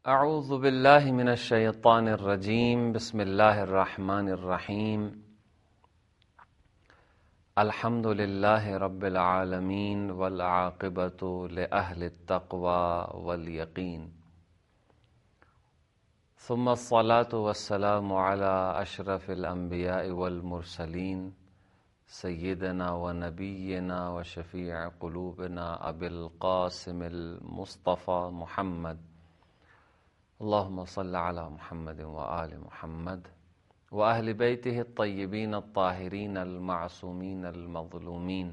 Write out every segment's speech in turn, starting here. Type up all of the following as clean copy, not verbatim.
اعوذ باللہ من الشیطان الرجیم بسم اللہ الرحمن الرحیم الحمد للہ رب العالمین والعاقبۃ لأہل التقوی والیقین ثم الصلاة والسلام علی اشرف الانبیاء والمرسلین سیدنا ونبینا وشفیع قلوبنا ابی القاسم المصطفى محمد اللہم صل علی محمد وآل محمد وأہل بیتہ الطیبین الطاہرین المعصومین المظلومین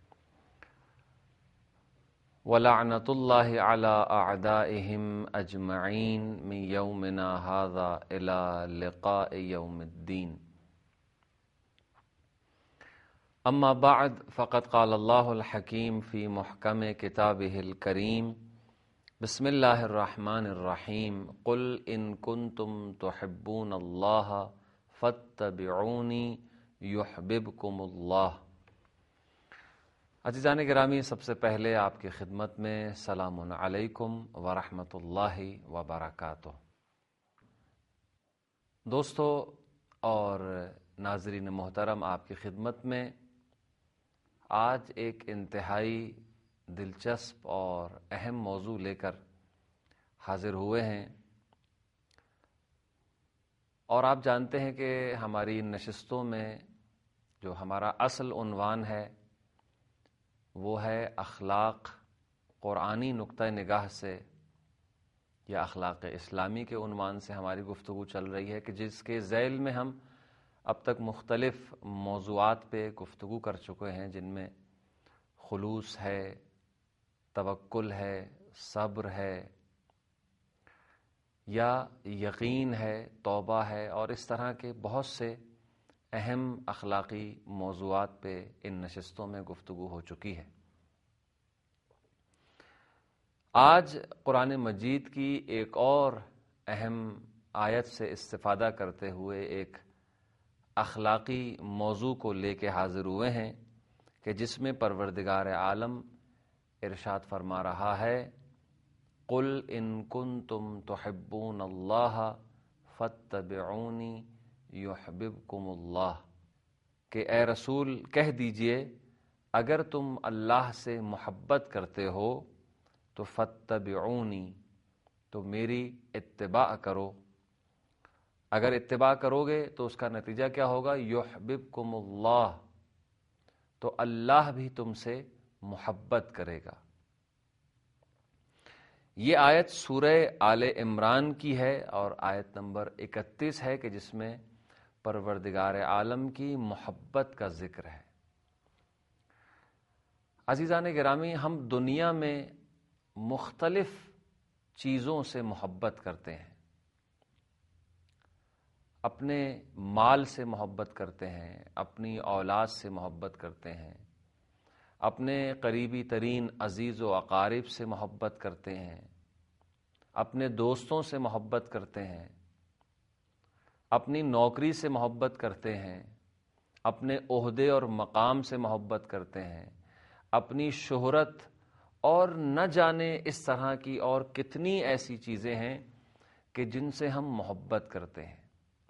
ولعنۃ اللہ علی اعدائہم اجمعین من یومنا ھذا الی لقاء یوم الدین اما بعد فقد قال اللہ الحکیم فی محکم کتابہ الکریم بسم اللہ الرحمن الرحیم قل ان کنتم تحبون اللہ فاتبعونی یحببکم اللہ۔ عزیزان گرامی، سب سے پہلے آپ کی خدمت میں سلام علیکم ورحمۃ اللہ وبرکاتہ۔ دوستو اور ناظرین محترم، آپ کی خدمت میں آج ایک انتہائی دلچسپ اور اہم موضوع لے کر حاضر ہوئے ہیں، اور آپ جانتے ہیں کہ ہماری ان نشستوں میں جو ہمارا اصل عنوان ہے وہ ہے اخلاق قرآنی نقطہ نگاہ سے یا اخلاق اسلامی کے عنوان سے ہماری گفتگو چل رہی ہے، کہ جس کے ذیل میں ہم اب تک مختلف موضوعات پہ گفتگو کر چکے ہیں، جن میں خلوص ہے، توکل ہے، صبر ہے، یا یقین ہے، توبہ ہے، اور اس طرح کے بہت سے اہم اخلاقی موضوعات پہ ان نشستوں میں گفتگو ہو چکی ہے۔ آج قرآن مجید کی ایک اور اہم آیت سے استفادہ کرتے ہوئے ایک اخلاقی موضوع کو لے کے حاضر ہوئے ہیں، کہ جس میں پروردگار عالم ارشاد فرما رہا ہے، قل ان کنتم تحبون اللہ فاتبعونی یحببکم اللہ، کہ اے رسول کہہ دیجئے اگر تم اللہ سے محبت کرتے ہو تو فاتبعونی، تو میری اتباع کرو۔ اگر اتباع کرو گے تو اس کا نتیجہ کیا ہوگا؟ یحببکم اللہ، تو اللہ بھی تم سے محبت کرے گا۔ یہ آیت سورہ آل عمران کی ہے اور آیت نمبر 31 ہے، کہ جس میں پروردگار عالم کی محبت کا ذکر ہے۔ عزیزان گرامی، ہم دنیا میں مختلف چیزوں سے محبت کرتے ہیں۔ اپنے مال سے محبت کرتے ہیں، اپنی اولاد سے محبت کرتے ہیں، اپنے قریبی ترین عزیز و اقارب سے محبت کرتے ہیں، اپنے دوستوں سے محبت کرتے ہیں، اپنی نوکری سے محبت کرتے ہیں، اپنے عہدے اور مقام سے محبت کرتے ہیں، اپنی شہرت، اور نہ جانے اس طرح کی اور کتنی ایسی چیزیں ہیں کہ جن سے ہم محبت کرتے ہیں۔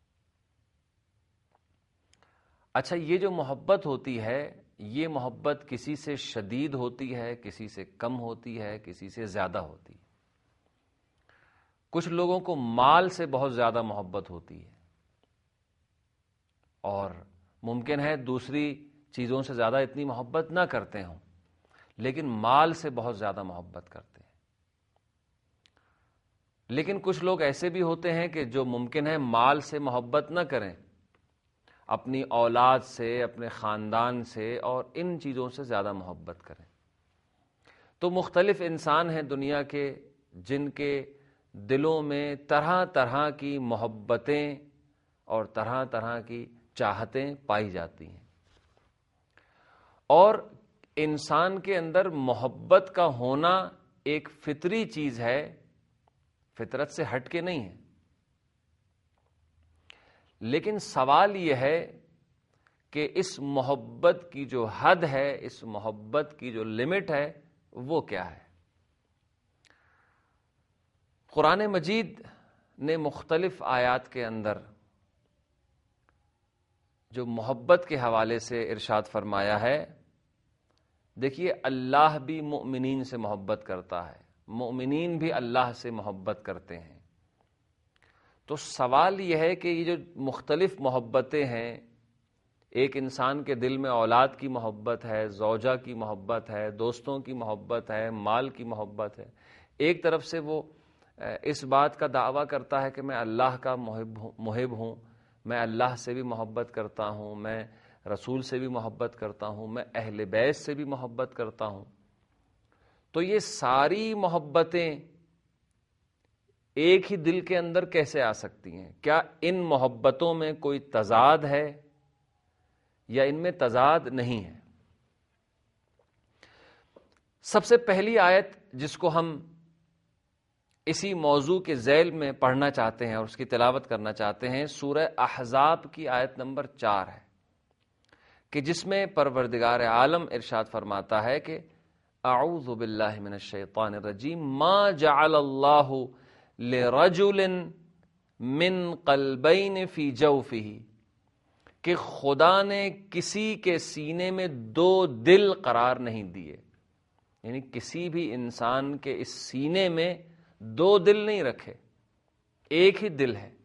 اچھا، یہ جو محبت ہوتی ہے، یہ محبت کسی سے شدید ہوتی ہے، کسی سے کم ہوتی ہے، کسی سے زیادہ ہوتی ہے۔ کچھ لوگوں کو مال سے بہت زیادہ محبت ہوتی ہے، اور ممکن ہے دوسری چیزوں سے زیادہ اتنی محبت نہ کرتے ہوں، لیکن مال سے بہت زیادہ محبت کرتے ہیں۔ لیکن کچھ لوگ ایسے بھی ہوتے ہیں کہ جو ممکن ہے مال سے محبت نہ کریں، اپنی اولاد سے، اپنے خاندان سے اور ان چیزوں سے زیادہ محبت کریں۔ تو مختلف انسان ہیں دنیا کے، جن کے دلوں میں طرح طرح کی محبتیں اور طرح طرح کی چاہتیں پائی جاتی ہیں، اور انسان کے اندر محبت کا ہونا ایک فطری چیز ہے، فطرت سے ہٹ کے نہیں ہے۔ لیکن سوال یہ ہے کہ اس محبت کی جو حد ہے، اس محبت کی جو لمٹ ہے، وہ کیا ہے؟ قرآن مجید نے مختلف آیات کے اندر جو محبت کے حوالے سے ارشاد فرمایا ہے، دیکھیے اللہ بھی مؤمنین سے محبت کرتا ہے، مؤمنین بھی اللہ سے محبت کرتے ہیں۔ تو سوال یہ ہے کہ یہ جو مختلف محبتیں ہیں، ایک انسان کے دل میں اولاد کی محبت ہے، زوجہ کی محبت ہے، دوستوں کی محبت ہے، مال کی محبت ہے، ایک طرف سے وہ اس بات کا دعویٰ کرتا ہے کہ میں اللہ کا محب ہوں، میں اللہ سے بھی محبت کرتا ہوں، میں رسول سے بھی محبت کرتا ہوں، میں اہل بیت سے بھی محبت کرتا ہوں۔ تو یہ ساری محبتیں ایک ہی دل کے اندر کیسے آ سکتی ہیں؟ کیا ان محبتوں میں کوئی تضاد ہے یا ان میں تضاد نہیں ہے؟ سب سے پہلی آیت جس کو ہم اسی موضوع کے ذیل میں پڑھنا چاہتے ہیں اور اس کی تلاوت کرنا چاہتے ہیں، سورہ احزاب کی آیت نمبر 4 ہے، کہ جس میں پروردگار عالم ارشاد فرماتا ہے کہ اعوذ باللہ من الشیطان الرجیم ما جعل اللہ لرجل من قلبین فی جوفہ، کہ خدا نے کسی کے سینے میں 2 دل قرار نہیں دیے، یعنی کسی بھی انسان کے اس سینے میں 2 دل نہیں رکھے، ایک ہی دل ہے۔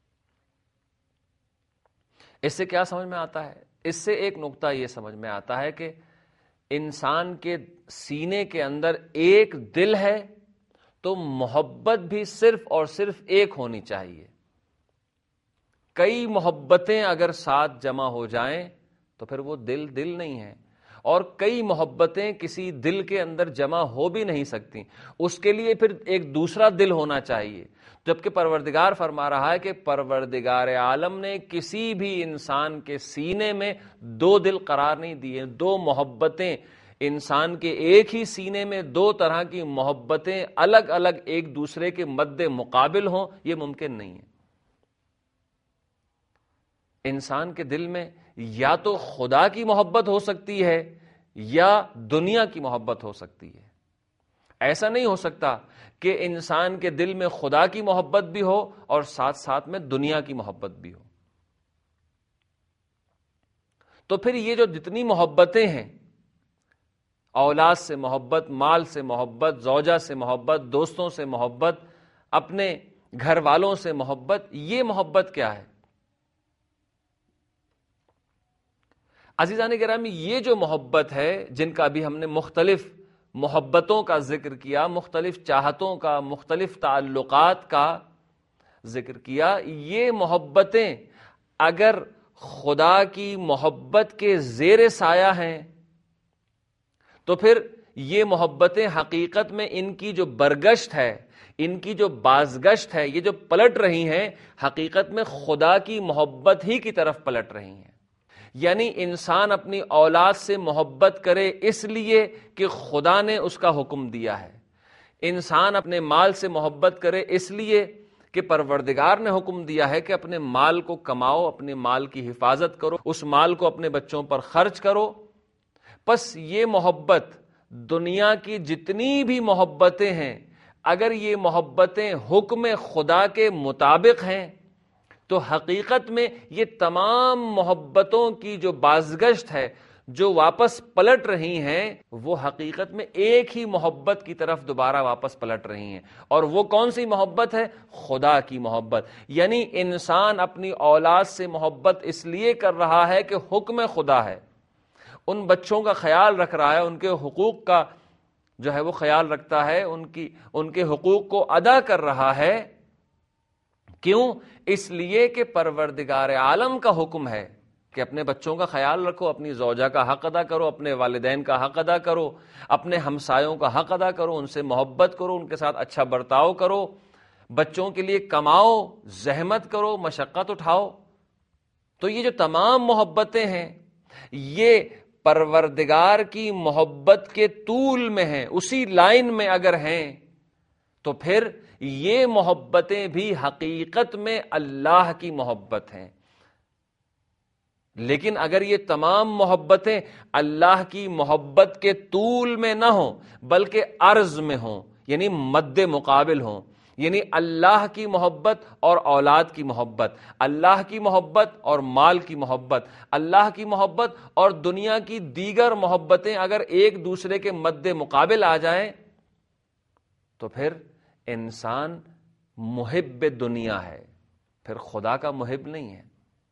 اس سے کیا سمجھ میں آتا ہے؟ اس سے ایک نقطہ یہ سمجھ میں آتا ہے کہ انسان کے سینے کے اندر ایک دل ہے تو محبت بھی صرف اور صرف ایک ہونی چاہیے۔ کئی محبتیں اگر ساتھ جمع ہو جائیں تو پھر وہ دل نہیں ہے، اور کئی محبتیں کسی دل کے اندر جمع ہو بھی نہیں سکتی، اس کے لیے پھر ایک دوسرا دل ہونا چاہیے۔ جبکہ پروردگار فرما رہا ہے کہ پروردگار عالم نے کسی بھی انسان کے سینے میں 2 دل قرار نہیں دیے، 2 محبتیں انسان کے ایک ہی سینے میں 2 طرح کی محبتیں الگ الگ ایک دوسرے کے مد مقابل ہوں، یہ ممکن نہیں ہے۔ انسان کے دل میں یا تو خدا کی محبت ہو سکتی ہے یا دنیا کی محبت ہو سکتی ہے۔ ایسا نہیں ہو سکتا کہ انسان کے دل میں خدا کی محبت بھی ہو اور ساتھ ساتھ میں دنیا کی محبت بھی ہو۔ تو پھر یہ جو جتنی محبتیں ہیں، اولاد سے محبت، مال سے محبت، زوجہ سے محبت، دوستوں سے محبت، اپنے گھر والوں سے محبت، یہ محبت کیا ہے؟ عزیزان گرامی، یہ جو محبت ہے، جن کا ابھی ہم نے مختلف محبتوں کا ذکر کیا، مختلف چاہتوں کا، مختلف تعلقات کا ذکر کیا، یہ محبتیں اگر خدا کی محبت کے زیر سایہ ہیں تو پھر یہ محبتیں حقیقت میں ان کی جو برگشت ہے، ان کی جو بازگشت ہے، یہ جو پلٹ رہی ہیں، حقیقت میں خدا کی محبت ہی کی طرف پلٹ رہی ہیں۔ یعنی انسان اپنی اولاد سے محبت کرے اس لیے کہ خدا نے اس کا حکم دیا ہے، انسان اپنے مال سے محبت کرے اس لیے کہ پروردگار نے حکم دیا ہے کہ اپنے مال کو کماؤ، اپنے مال کی حفاظت کرو، اس مال کو اپنے بچوں پر خرچ کرو۔ پس یہ محبت، دنیا کی جتنی بھی محبتیں ہیں، اگر یہ محبتیں حکم خدا کے مطابق ہیں تو حقیقت میں یہ تمام محبتوں کی جو بازگشت ہے، جو واپس پلٹ رہی ہیں، وہ حقیقت میں ایک ہی محبت کی طرف دوبارہ واپس پلٹ رہی ہیں۔ اور وہ کون سی محبت ہے؟ خدا کی محبت۔ یعنی انسان اپنی اولاد سے محبت اس لیے کر رہا ہے کہ حکم خدا ہے، ان بچوں کا خیال رکھ رہا ہے، ان کے حقوق کا جو ہے وہ خیال رکھتا ہے، ان کے حقوق کو ادا کر رہا ہے۔ کیوں؟ اس لیے کہ پروردگار عالم کا حکم ہے کہ اپنے بچوں کا خیال رکھو، اپنی زوجہ کا حق ادا کرو، اپنے والدین کا حق ادا کرو، اپنے ہمسایوں کا حق ادا کرو، ان سے محبت کرو، ان کے ساتھ اچھا برتاؤ کرو، بچوں کے لیے کماؤ، زحمت کرو، مشقت اٹھاؤ۔ تو یہ جو تمام محبتیں ہیں، یہ پروردگار کی محبت کے طول میں ہیں، اسی لائن میں اگر ہیں تو پھر یہ محبتیں بھی حقیقت میں اللہ کی محبت ہیں۔ لیکن اگر یہ تمام محبتیں اللہ کی محبت کے طول میں نہ ہوں بلکہ عرض میں ہوں، یعنی مد مقابل ہوں، یعنی اللہ کی محبت اور اولاد کی محبت، اللہ کی محبت اور مال کی محبت، اللہ کی محبت اور دنیا کی دیگر محبتیں اگر ایک دوسرے کے مد مقابل آ جائیں تو پھر انسان محب دنیا ہے، پھر خدا کا محب نہیں ہے۔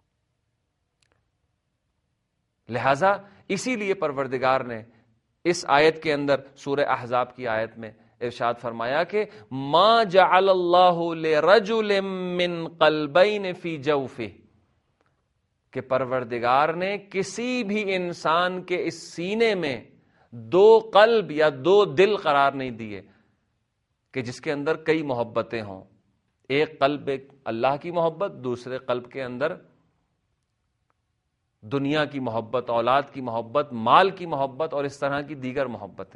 لہذا اسی لیے پروردگار نے اس آیت کے اندر سورہ احزاب کی آیت میں ارشاد فرمایا کہ ما جعل اللہ لرجل من قلبین فی جوفہ، کہ پروردگار نے کسی بھی انسان کے اس سینے میں دو قلب یا دو دل قرار نہیں دیے کہ جس کے اندر کئی محبتیں ہوں، ایک قلب ایک اللہ کی محبت، دوسرے قلب کے اندر دنیا کی محبت، اولاد کی محبت، مال کی محبت اور اس طرح کی دیگر محبتیں۔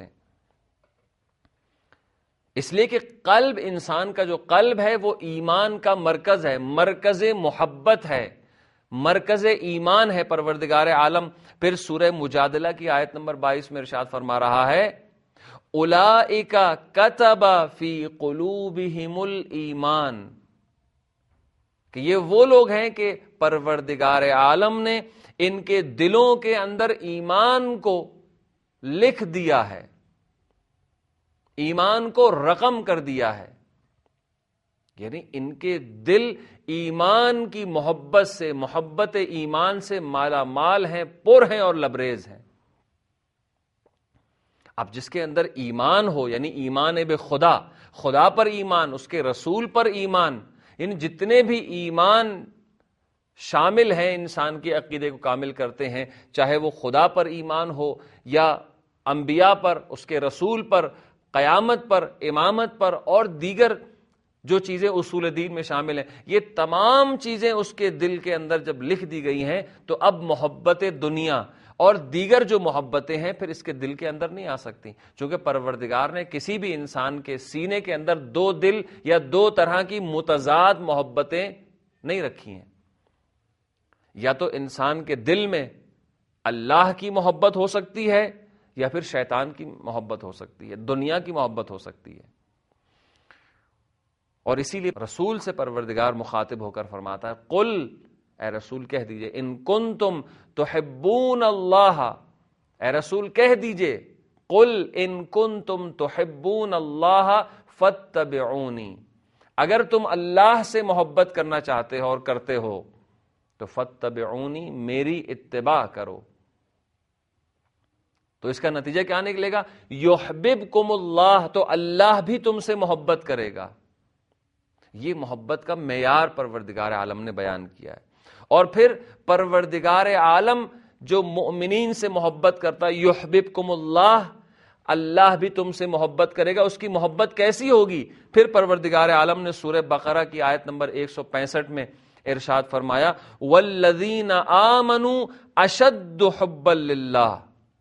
اس لیے کہ قلب، انسان کا جو قلب ہے وہ ایمان کا مرکز ہے، مرکز محبت ہے، مرکز ایمان ہے پروردگار عالم۔ پھر سورہ مجادلہ کی آیت نمبر 22 میں ارشاد فرما رہا ہے اولئک کتب فی قلوبہم الایمان، کہ یہ وہ لوگ ہیں کہ پروردگار عالم نے ان کے دلوں کے اندر ایمان کو لکھ دیا ہے، ایمان کو رقم کر دیا ہے، یعنی ان کے دل ایمان کی محبت سے، محبت ایمان سے مالا مال ہیں، پر ہیں اور لبریز ہیں۔ اب جس کے اندر ایمان ہو، یعنی ایمان بے خدا، خدا پر ایمان، اس کے رسول پر ایمان، یعنی جتنے بھی ایمان شامل ہیں انسان کے عقیدے کو کامل کرتے ہیں، چاہے وہ خدا پر ایمان ہو یا انبیاء پر، اس کے رسول پر، قیامت پر، امامت پر اور دیگر جو چیزیں اصول دین میں شامل ہیں، یہ تمام چیزیں اس کے دل کے اندر جب لکھ دی گئی ہیں تو اب محبت دنیا اور دیگر جو محبتیں ہیں پھر اس کے دل کے اندر نہیں آ سکتی، چونکہ پروردگار نے کسی بھی انسان کے سینے کے اندر دو دل یا دو طرح کی متضاد محبتیں نہیں رکھی ہیں۔ یا تو انسان کے دل میں اللہ کی محبت ہو سکتی ہے یا پھر شیطان کی محبت ہو سکتی ہے، دنیا کی محبت ہو سکتی ہے۔ اور اسی لیے رسول سے پروردگار مخاطب ہو کر فرماتا ہے قل، اے رسول کہہ دیجئے، ان کنتم تحبون اللہ، اے رسول کہہ دیجئے، قل ان کنتم تحبون اللہ فاتبعونی، اگر تم اللہ سے محبت کرنا چاہتے ہو اور کرتے ہو تو فاتبعونی، میری اتباع کرو۔ تو اس کا نتیجہ کیا نکلے گا؟ یحببکم اللہ، تو اللہ بھی تم سے محبت کرے گا۔ یہ محبت کا معیار پروردگار عالم نے بیان کیا ہے۔ اور پھر پروردگار عالم جو مؤمنین سے محبت کرتا ہے، یحببکم اللہ، اللہ بھی تم سے محبت کرے گا۔ اس کی محبت کیسی ہوگی؟ پھر پروردگار عالم نے سورہ بقرہ کی آیت نمبر 165 میں ارشاد فرمایا والذین آمنوا اشد حبا للہ،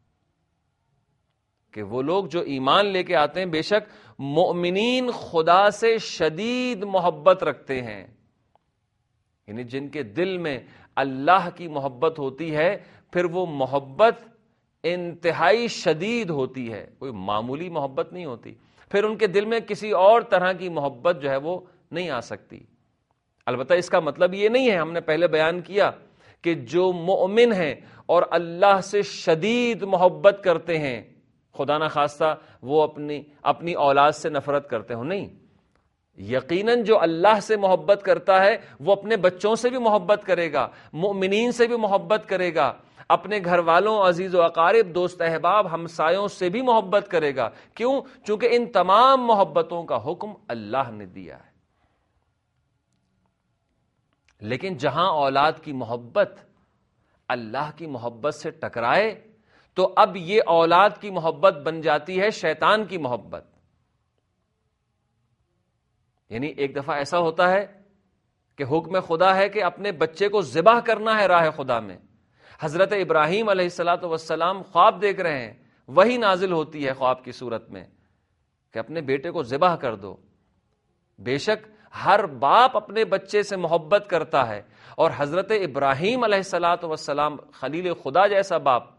کہ وہ لوگ جو ایمان لے کے آتے ہیں بے شک مؤمنین خدا سے شدید محبت رکھتے ہیں، یعنی جن کے دل میں اللہ کی محبت ہوتی ہے پھر وہ محبت انتہائی شدید ہوتی ہے، کوئی معمولی محبت نہیں ہوتی، پھر ان کے دل میں کسی اور طرح کی محبت جو ہے وہ نہیں آ سکتی۔ البتہ اس کا مطلب یہ نہیں ہے، ہم نے پہلے بیان کیا کہ جو مؤمن ہیں اور اللہ سے شدید محبت کرتے ہیں خدا نہ خواستہ وہ اپنی اولاد سے نفرت کرتے ہوں، نہیں، یقیناً جو اللہ سے محبت کرتا ہے وہ اپنے بچوں سے بھی محبت کرے گا، مؤمنین سے بھی محبت کرے گا، اپنے گھر والوں، عزیز و اقارب، دوست احباب، ہمسایوں سے بھی محبت کرے گا۔ کیوں؟ چونکہ ان تمام محبتوں کا حکم اللہ نے دیا ہے۔ لیکن جہاں اولاد کی محبت اللہ کی محبت سے ٹکرائے تو اب یہ اولاد کی محبت بن جاتی ہے شیطان کی محبت۔ یعنی ایک دفعہ ایسا ہوتا ہے کہ حکم خدا ہے کہ اپنے بچے کو ذبح کرنا ہے راہ خدا میں، حضرت ابراہیم علیہ الصلاۃ والسلام خواب دیکھ رہے ہیں، وہی نازل ہوتی ہے خواب کی صورت میں کہ اپنے بیٹے کو ذبح کر دو۔ بے شک ہر باپ اپنے بچے سے محبت کرتا ہے، اور حضرت ابراہیم علیہ الصلاۃ والسلام خلیل خدا جیسا باپ،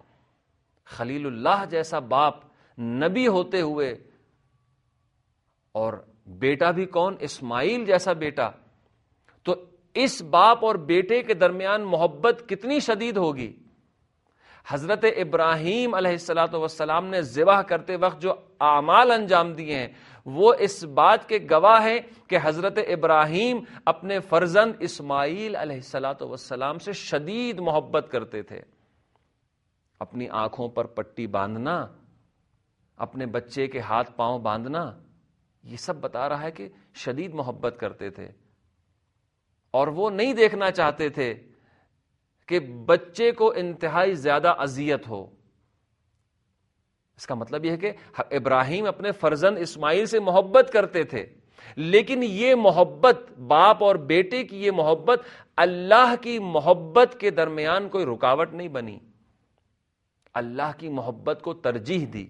خلیل اللہ جیسا باپ، نبی ہوتے ہوئے اور بیٹا بھی کون؟ اسماعیل جیسا بیٹا. تو اس باپ اور بیٹے کے درمیان محبت کتنی شدید ہوگی. حضرت ابراہیم علیہ السلام نے ذبح کرتے وقت جو اعمال انجام دیے ہیں وہ اس بات کے گواہ ہیں کہ حضرت ابراہیم اپنے فرزند اسماعیل علیہ السلام سے شدید محبت کرتے تھے. اپنی آنکھوں پر پٹی باندھنا، اپنے بچے کے ہاتھ پاؤں باندھنا، یہ سب بتا رہا ہے کہ شدید محبت کرتے تھے. اور وہ نہیں دیکھنا چاہتے تھے کہ بچے کو انتہائی زیادہ اذیت ہو. اس کا مطلب یہ ہے کہ ابراہیم اپنے فرزند اسماعیل سے محبت کرتے تھے، لیکن یہ محبت، باپ اور بیٹے کی یہ محبت، اللہ کی محبت کے درمیان کوئی رکاوٹ نہیں بنی. اللہ کی محبت کو ترجیح دی.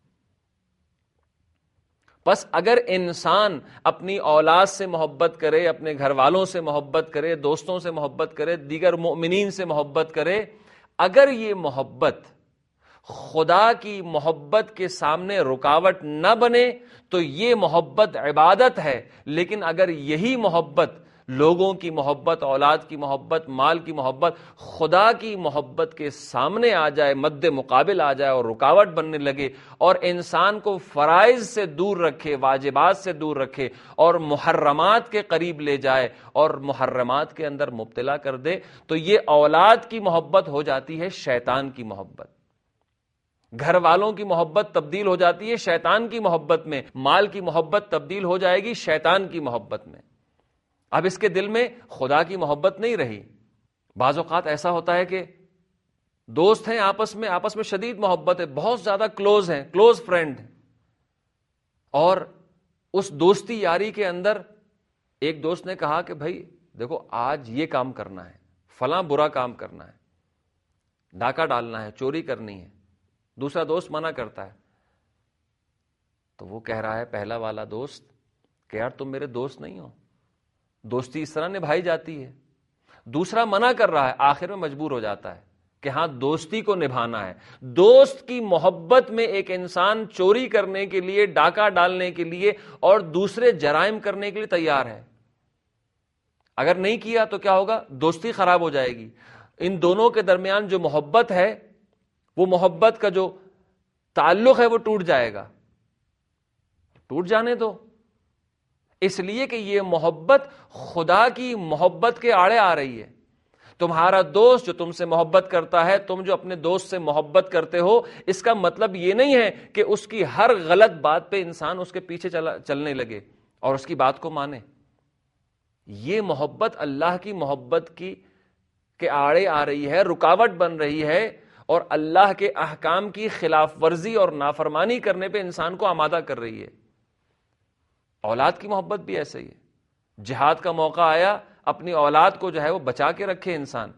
بس اگر انسان اپنی اولاد سے محبت کرے، اپنے گھر والوں سے محبت کرے، دوستوں سے محبت کرے، دیگر مؤمنین سے محبت کرے، اگر یہ محبت خدا کی محبت کے سامنے رکاوٹ نہ بنے تو یہ محبت عبادت ہے. لیکن اگر یہی محبت، لوگوں کی محبت، اولاد کی محبت، مال کی محبت، خدا کی محبت کے سامنے آ جائے، مد مقابل آ جائے اور رکاوٹ بننے لگے اور انسان کو فرائض سے دور رکھے، واجبات سے دور رکھے اور محرمات کے قریب لے جائے اور محرمات کے اندر مبتلا کر دے، تو یہ اولاد کی محبت ہو جاتی ہے شیطان کی محبت. گھر والوں کی محبت تبدیل ہو جاتی ہے شیطان کی محبت میں، مال کی محبت تبدیل ہو جائے گی شیطان کی محبت میں. اب اس کے دل میں خدا کی محبت نہیں رہی. بعض اوقات ایسا ہوتا ہے کہ دوست ہیں، آپس میں شدید محبت ہے، بہت زیادہ کلوز ہیں، کلوز فرینڈ، اور اس دوستی یاری کے اندر ایک دوست نے کہا کہ بھائی دیکھو آج یہ کام کرنا ہے، فلاں برا کام کرنا ہے، ڈاکہ ڈالنا ہے، چوری کرنی ہے. دوسرا دوست منع کرتا ہے تو وہ کہہ رہا ہے پہلا والا دوست کہ یار تم میرے دوست نہیں ہو، دوستی اس طرح نبھائی جاتی ہے. دوسرا منع کر رہا ہے، آخر میں مجبور ہو جاتا ہے کہ ہاں دوستی کو نبھانا ہے. دوست کی محبت میں ایک انسان چوری کرنے کے لیے، ڈاکہ ڈالنے کے لیے اور دوسرے جرائم کرنے کے لیے تیار ہے. اگر نہیں کیا تو کیا ہوگا؟ دوستی خراب ہو جائے گی. ان دونوں کے درمیان جو محبت ہے، وہ محبت کا جو تعلق ہے وہ ٹوٹ جائے گا. ٹوٹ جانے دو، اس لیے کہ یہ محبت خدا کی محبت کے آڑے آ رہی ہے. تمہارا دوست جو تم سے محبت کرتا ہے، تم جو اپنے دوست سے محبت کرتے ہو، اس کا مطلب یہ نہیں ہے کہ اس کی ہر غلط بات پہ انسان اس کے پیچھے چلنے لگے اور اس کی بات کو مانے. یہ محبت اللہ کی محبت کے آڑے آ رہی ہے، رکاوٹ بن رہی ہے اور اللہ کے احکام کی خلاف ورزی اور نافرمانی کرنے پہ انسان کو آمادہ کر رہی ہے. اولاد کی محبت بھی ایسے ہی ہے. جہاد کا موقع آیا، اپنی اولاد کو جو ہے وہ بچا کے رکھے انسان.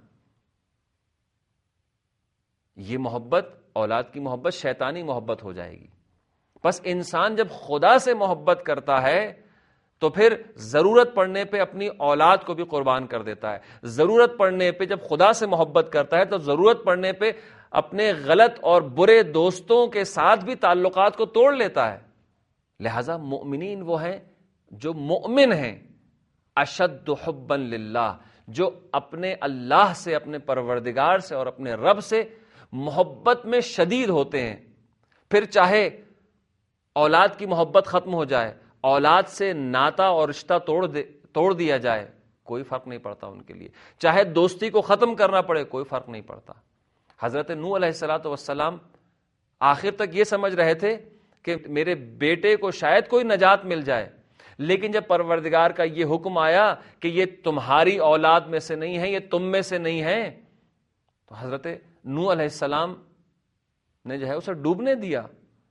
یہ محبت، اولاد کی محبت شیطانی محبت ہو جائے گی. بس انسان جب خدا سے محبت کرتا ہے تو پھر ضرورت پڑنے پہ اپنی اولاد کو بھی قربان کر دیتا ہے. ضرورت پڑنے پہ جب خدا سے محبت کرتا ہے تو ضرورت پڑنے پہ اپنے غلط اور برے دوستوں کے ساتھ بھی تعلقات کو توڑ لیتا ہے. لہذا مؤمنین وہ ہیں جو مؤمن ہیں، اشد حبا للہ، جو اپنے اللہ سے، اپنے پروردگار سے اور اپنے رب سے محبت میں شدید ہوتے ہیں. پھر چاہے اولاد کی محبت ختم ہو جائے، اولاد سے ناتا اور رشتہ توڑ دیا جائے، کوئی فرق نہیں پڑتا ان کے لیے. چاہے دوستی کو ختم کرنا پڑے، کوئی فرق نہیں پڑتا. حضرت نوح علیہ السلام آخر تک یہ سمجھ رہے تھے کہ میرے بیٹے کو شاید کوئی نجات مل جائے، لیکن جب پروردگار کا یہ حکم آیا کہ یہ تمہاری اولاد میں سے نہیں ہے، یہ تم میں سے نہیں ہے، تو حضرت نوح علیہ السلام نے جو ہے اسے ڈوبنے دیا.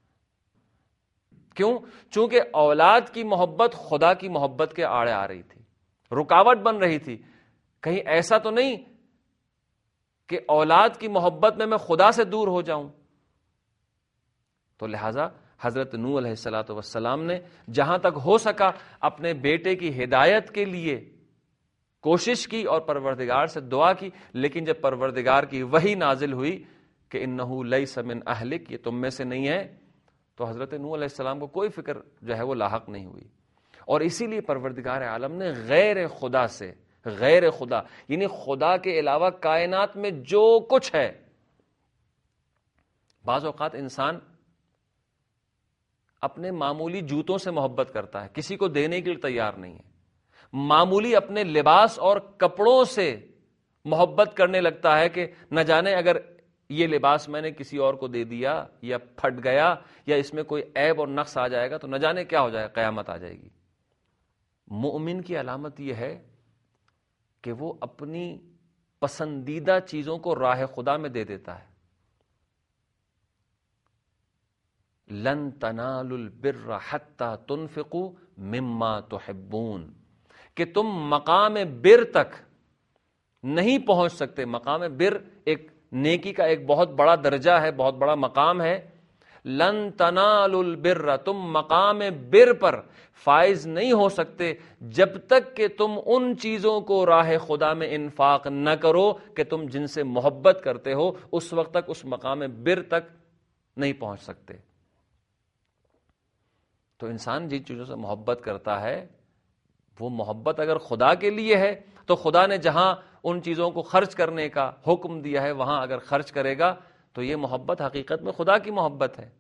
کیوں؟ چونکہ اولاد کی محبت خدا کی محبت کے آڑے آ رہی تھی، رکاوٹ بن رہی تھی. کہیں ایسا تو نہیں کہ اولاد کی محبت میں خدا سے دور ہو جاؤں. تو لہذا حضرت نوح علیہ السلام نے جہاں تک ہو سکا اپنے بیٹے کی ہدایت کے لیے کوشش کی اور پروردگار سے دعا کی. لیکن جب پروردگار کی وحی نازل ہوئی کہ انہ لیس من اہلک، یہ تم میں سے نہیں ہے، تو حضرت نوح علیہ السلام کو کوئی فکر جو ہے وہ لاحق نہیں ہوئی. اور اسی لیے پروردگار عالم نے غیر خدا سے، غیر خدا یعنی خدا کے علاوہ کائنات میں جو کچھ ہے، بعض اوقات انسان اپنے معمولی جوتوں سے محبت کرتا ہے، کسی کو دینے کے لیے تیار نہیں ہے، معمولی اپنے لباس اور کپڑوں سے محبت کرنے لگتا ہے کہ نہ جانے اگر یہ لباس میں نے کسی اور کو دے دیا یا پھٹ گیا یا اس میں کوئی عیب اور نقص آ جائے گا تو نہ جانے کیا ہو جائے، قیامت آ جائے گی۔ مومن کی علامت یہ ہے کہ وہ اپنی پسندیدہ چیزوں کو راہ خدا میں دے دیتا ہے۔ لن تنالوا البر حتى تنفقوا مما تحبون، کہ تم مقام بر تک نہیں پہنچ سکتے۔ مقام بر ایک نیکی کا ایک بہت بڑا درجہ ہے، بہت بڑا مقام ہے۔ لن تنالوا البر، تم مقام بر پر فائز نہیں ہو سکتے جب تک کہ تم ان چیزوں کو راہ خدا میں انفاق نہ کرو کہ تم جن سے محبت کرتے ہو، اس وقت تک اس مقام بر تک نہیں پہنچ سکتے۔ تو انسان جن چیزوں سے محبت کرتا ہے وہ محبت اگر خدا کے لیے ہے تو خدا نے جہاں ان چیزوں کو خرچ کرنے کا حکم دیا ہے وہاں اگر خرچ کرے گا تو یہ محبت حقیقت میں خدا کی محبت ہے۔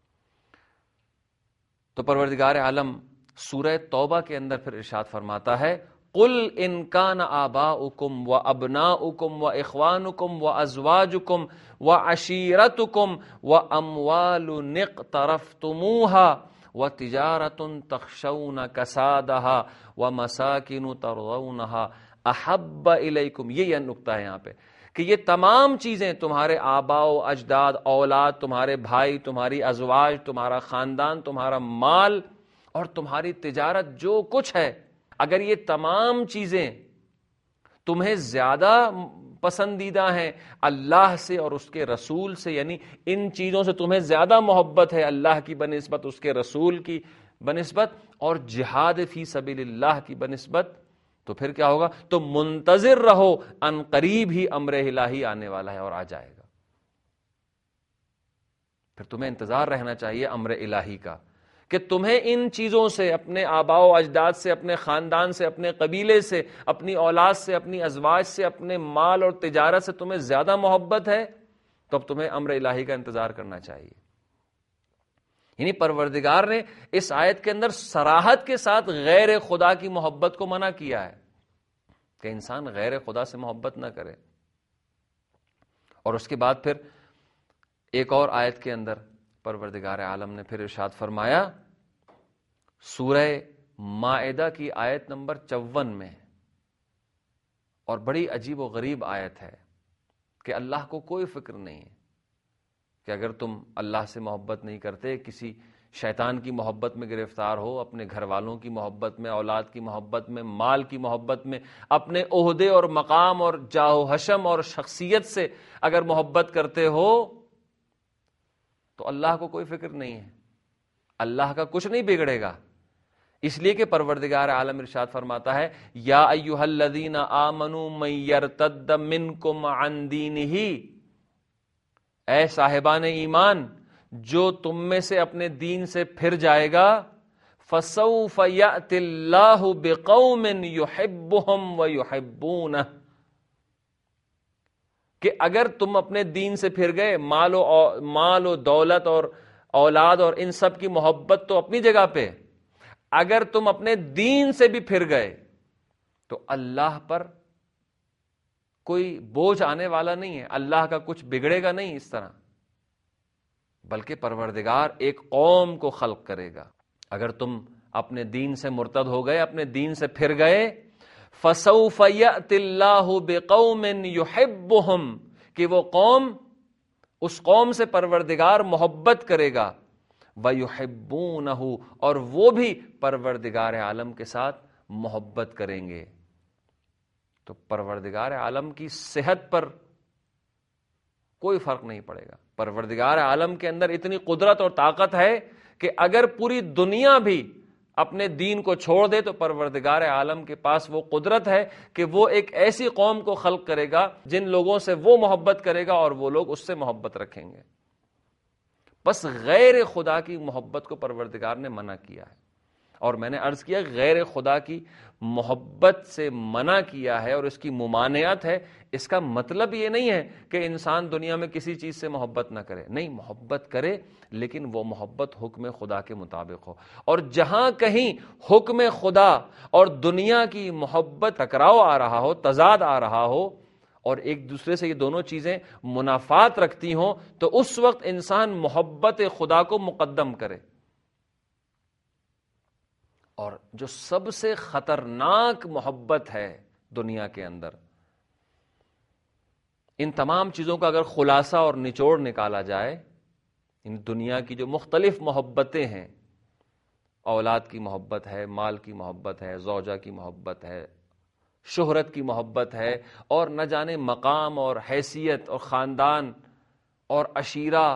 تو پروردگار عالم سورہ توبہ کے اندر پھر ارشاد فرماتا ہے، قل ان کان آباؤکم وابناؤکم واخوانکم وازواجکم وعشیرتکم واموال اقترفتموها وَتِجَارَةٌ تَخْشَوْنَ كَسَادَهَا وَمَسَاكِنُ تَرْضَوْنَهَا أَحَبَّ إِلَيْكُمْ۔ یہ نکتہ ہے یہاں پہ کہ یہ تمام چیزیں، تمہارے آباء و اجداد، اولاد، تمہارے بھائی، تمہاری ازواج، تمہارا خاندان، تمہارا مال اور تمہاری تجارت، جو کچھ ہے، اگر یہ تمام چیزیں تمہیں زیادہ پسندیدہ ہیں اللہ سے اور اس کے رسول سے، یعنی ان چیزوں سے تمہیں زیادہ محبت ہے اللہ کی بنسبت اس کے رسول کی بنسبت اور جہاد فی سبیل اللہ کی بنسبت، تو پھر کیا ہوگا؟ تو منتظر رہو، ان قریب ہی امر الہی آنے والا ہے اور آ جائے گا۔ پھر تمہیں انتظار رہنا چاہیے امر الہی کا کہ تمہیں ان چیزوں سے، اپنے آباء و اجداد سے، اپنے خاندان سے، اپنے قبیلے سے، اپنی اولاد سے، اپنی ازواج سے، اپنے مال اور تجارت سے تمہیں زیادہ محبت ہے تو اب تمہیں امر الہی کا انتظار کرنا چاہیے۔ یعنی پروردگار نے اس آیت کے اندر صراحت کے ساتھ غیر خدا کی محبت کو منع کیا ہے کہ انسان غیر خدا سے محبت نہ کرے۔ اور اس کے بعد پھر ایک اور آیت کے اندر پروردگار عالم نے پھر ارشاد فرمایا، سورہ مائدہ کی آیت نمبر 54 میں، اور بڑی عجیب و غریب آیت ہے کہ اللہ کو کوئی فکر نہیں ہے کہ اگر تم اللہ سے محبت نہیں کرتے، کسی شیطان کی محبت میں گرفتار ہو، اپنے گھر والوں کی محبت میں، اولاد کی محبت میں، مال کی محبت میں، اپنے عہدے اور مقام اور جاہ و حشم اور شخصیت سے اگر محبت کرتے ہو تو اللہ کو کوئی فکر نہیں ہے، اللہ کا کچھ نہیں بگڑے گا۔ اس لیے کہ پروردگار عالم ارشاد فرماتا ہے، یا ایھا الذین آمنوا من یرتد منکم عن دینہ، اے صاحبان ایمان جو تم میں سے اپنے دین سے پھر جائے گا، فسوف یأتی اللہ بقوم یحبہم ویحبونہ، کہ اگر تم اپنے دین سے پھر گئے، مال و دولت اور اولاد اور ان سب کی محبت تو اپنی جگہ پہ، اگر تم اپنے دین سے بھی پھر گئے تو اللہ پر کوئی بوجھ آنے والا نہیں ہے، اللہ کا کچھ بگڑے گا نہیں اس طرح، بلکہ پروردگار ایک قوم کو خلق کرے گا۔ اگر تم اپنے دین سے مرتد ہو گئے، اپنے دین سے پھر گئے، فَسَوْفَ يَأْتِ اللَّهُ بِقَوْمٍ يُحِبُّهُمْ، کہ وہ قوم، اس قوم سے پروردگار محبت کرے گا، وَيُحِبُّونَهُ، اور وہ بھی پروردگار عالم کے ساتھ محبت کریں گے۔ تو پروردگار عالم کی صحت پر کوئی فرق نہیں پڑے گا۔ پروردگار عالم کے اندر اتنی قدرت اور طاقت ہے کہ اگر پوری دنیا بھی اپنے دین کو چھوڑ دے تو پروردگار عالم کے پاس وہ قدرت ہے کہ وہ ایک ایسی قوم کو خلق کرے گا جن لوگوں سے وہ محبت کرے گا اور وہ لوگ اس سے محبت رکھیں گے۔ بس غیر خدا کی محبت کو پروردگار نے منع کیا ہے۔ اور میں نے عرض کیا غیر خدا کی محبت سے منع کیا ہے اور اس کی ممانعت ہے، اس کا مطلب یہ نہیں ہے کہ انسان دنیا میں کسی چیز سے محبت نہ کرے، نہیں، محبت کرے، لیکن وہ محبت حکم خدا کے مطابق ہو۔ اور جہاں کہیں حکم خدا اور دنیا کی محبت ٹکراؤ آ رہا ہو، تضاد آ رہا ہو، اور ایک دوسرے سے یہ دونوں چیزیں منافات رکھتی ہوں، تو اس وقت انسان محبت خدا کو مقدم کرے۔ اور جو سب سے خطرناک محبت ہے دنیا کے اندر، ان تمام چیزوں کا اگر خلاصہ اور نچوڑ نکالا جائے، ان دنیا کی جو مختلف محبتیں ہیں، اولاد کی محبت ہے، مال کی محبت ہے، زوجہ کی محبت ہے، شہرت کی محبت ہے، اور نہ جانے مقام اور حیثیت اور خاندان اور عشیرہ،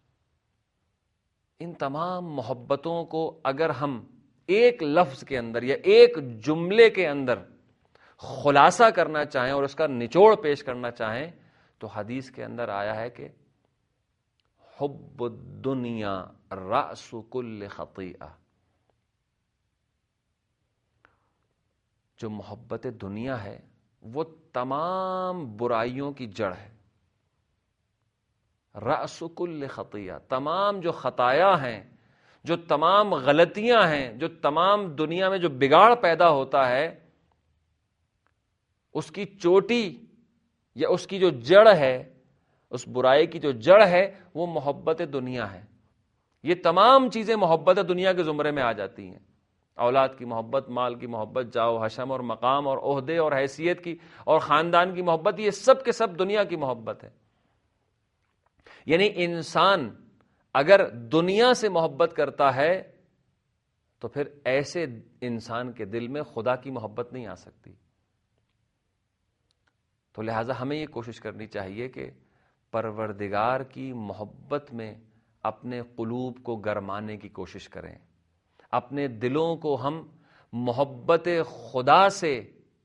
ان تمام محبتوں کو اگر ہم ایک لفظ کے اندر یا ایک جملے کے اندر خلاصہ کرنا چاہیں اور اس کا نچوڑ پیش کرنا چاہیں، تو حدیث کے اندر آیا ہے کہ حب الدنیا رأس کل خطیئہ، جو محبت دنیا ہے وہ تمام برائیوں کی جڑ ہے۔ رأس کل خطیئہ، تمام جو خطایا ہیں، جو تمام غلطیاں ہیں، جو تمام دنیا میں جو بگاڑ پیدا ہوتا ہے، اس کی چوٹی یا اس کی جو جڑ ہے، اس برائی کی جو جڑ ہے، وہ محبت دنیا ہے۔ یہ تمام چیزیں محبت دنیا کے زمرے میں آ جاتی ہیں، اولاد کی محبت، مال کی محبت، جاہ و حشم اور مقام اور عہدے اور حیثیت کی اور خاندان کی محبت، یہ سب کے سب دنیا کی محبت ہے۔ یعنی انسان اگر دنیا سے محبت کرتا ہے تو پھر ایسے انسان کے دل میں خدا کی محبت نہیں آ سکتی۔ تو لہٰذا ہمیں یہ کوشش کرنی چاہیے کہ پروردگار کی محبت میں اپنے قلوب کو گرمانے کی کوشش کریں، اپنے دلوں کو ہم محبت خدا سے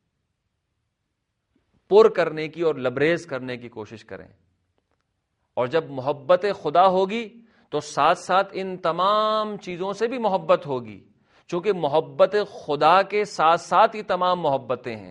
پر کرنے کی اور لبریز کرنے کی کوشش کریں۔ اور جب محبت خدا ہوگی تو ساتھ ساتھ ان تمام چیزوں سے بھی محبت ہوگی، چونکہ محبت خدا کے ساتھ ساتھ یہ تمام محبتیں ہیں۔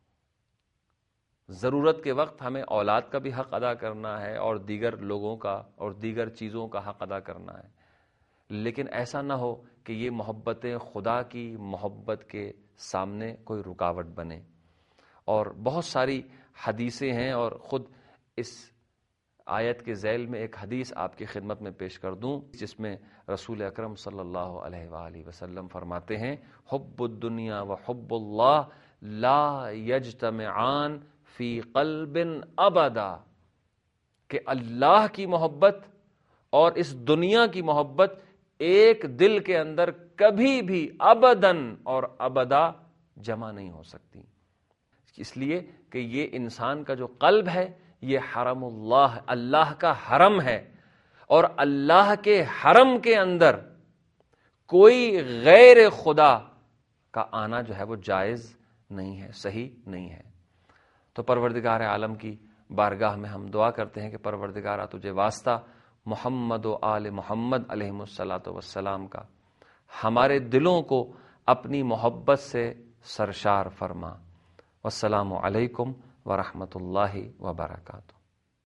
ضرورت کے وقت ہمیں اولاد کا بھی حق ادا کرنا ہے اور دیگر لوگوں کا اور دیگر چیزوں کا حق ادا کرنا ہے، لیکن ایسا نہ ہو کہ یہ محبتیں خدا کی محبت کے سامنے کوئی رکاوٹ بنے۔ اور بہت ساری حدیثیں ہیں، اور خود اس آیت کے ذیل میں ایک حدیث آپ کی خدمت میں پیش کر دوں، جس میں رسول اکرم صلی اللہ علیہ وآلہ وسلم فرماتے ہیں، حب الدنیا و حب اللہ لا یجتمعان فی قلب ابدا، کہ اللہ کی محبت اور اس دنیا کی محبت ایک دل کے اندر کبھی بھی ابداً اور ابدا جمع نہیں ہو سکتی، اس لیے کہ یہ انسان کا جو قلب ہے یہ حرم اللہ، اللہ کا حرم ہے، اور اللہ کے حرم کے اندر کوئی غیر خدا کا آنا جو ہے وہ جائز نہیں ہے، صحیح نہیں ہے۔ تو پروردگار عالم کی بارگاہ میں ہم دعا کرتے ہیں کہ پروردگارہ تجھے واسطہ محمد و آل محمد علیہم الصلاۃ والسلام کا ہمارے دلوں کو اپنی محبت سے سرشار فرما۔ والسلام علیکم ورحمۃ اللہ وبرکاتہ۔